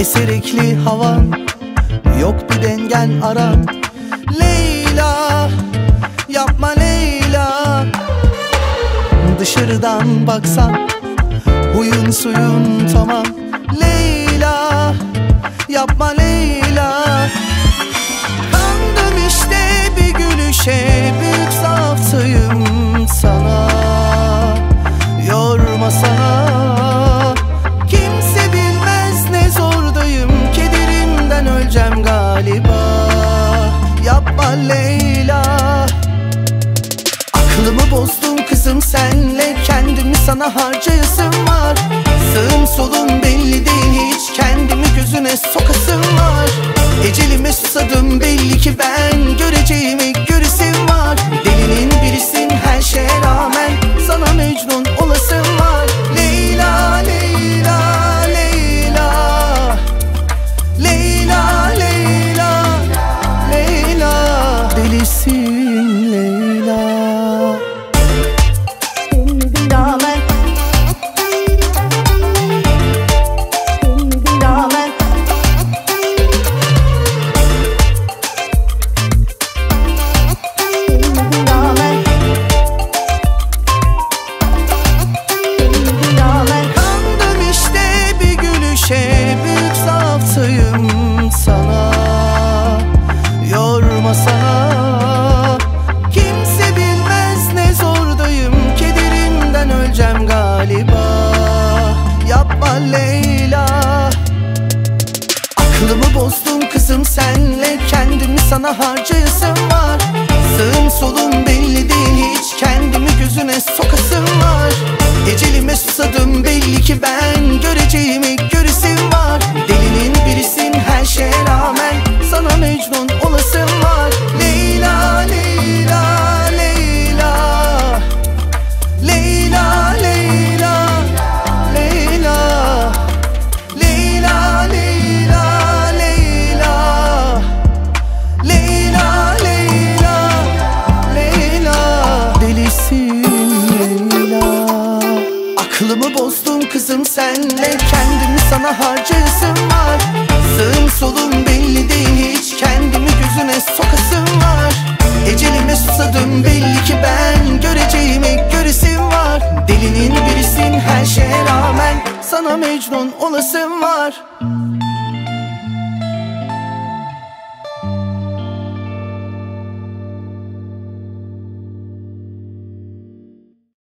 eserekli havan, yok bir dengen aran. Leyla, yapma Leyla. Dışarıdan baksan huyun suyun tamam. Leyla, yapma Leyla. Kandım işte bir gülüşe, büyük zaftıyım sana. Yorma sana, kimse bilmez ne zordayım. Kederimden öleceğim galiba. Yapma Leyla. Aklımı bozdum kızım senle, kendimi sana harcayasım var. Sağım solum belli değil hiç, kendimi gözüne sokasım var. Ecelime susadım belli ki ben, göreceğimi göresim var. Delinin birisin her şeye rağmen, sana Mecnun olasım var. Leyla, Leyla, Leyla. Leyla, Leyla, Leyla. Delisin Leyla. Büyük zaftıyım sana. Yorma sana, kimse bilmez ne zordayım. Kederimden öleceğim galiba. Yapma Leyla. Aklımı bozdum kızım senle, kendimi sana harcayasım var. Sağım solum belli değil hiç, kendimi gözüne sokasım var. Ecelime susadım belli ki ben, göreceğimi göresim var. Delinin birisin her şeye rağmen, sana Mecnun olasım var. Leyla, Leyla, Leyla. Leyla, Leyla, Leyla. Leyla, Leyla, Leyla. Leyla, Leyla, Leyla. Delisin Leyla. Aklımı bozdum kızım senle, kendimi sana harcayasım var. Sağım solum belli değil hiç, kendimi gözüne sokasım var. Ecelime susadım belli ki ben, göreceğimi göresim var. Delinin birisin her şeye rağmen, sana Mecnun olasım var.